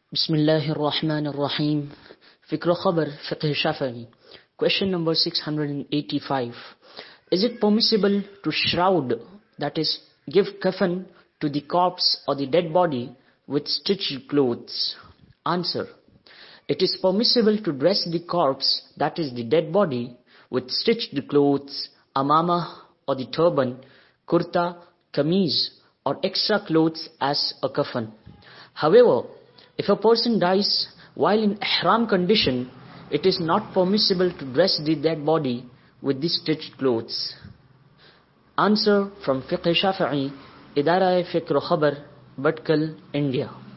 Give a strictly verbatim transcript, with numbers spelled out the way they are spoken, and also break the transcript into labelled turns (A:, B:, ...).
A: Bismillahir Rahmanir Rahim. Fikr Khabar Fiqh Shafi'i. Question number six hundred eighty-five. Is it permissible to shroud, that is, give kafan to the corpse or the dead body with stitched clothes? Answer. It is permissible to dress the corpse, that is the dead body, with stitched clothes, amama or the turban, kurta, kameez or extra clothes as a kafan. However, if a person dies while in ihram condition, it is not permissible to dress the dead body with the stitched clothes. Answer from Fiqh Shafi'i, Idara-e Fikr Khabar, Bhatkal, India.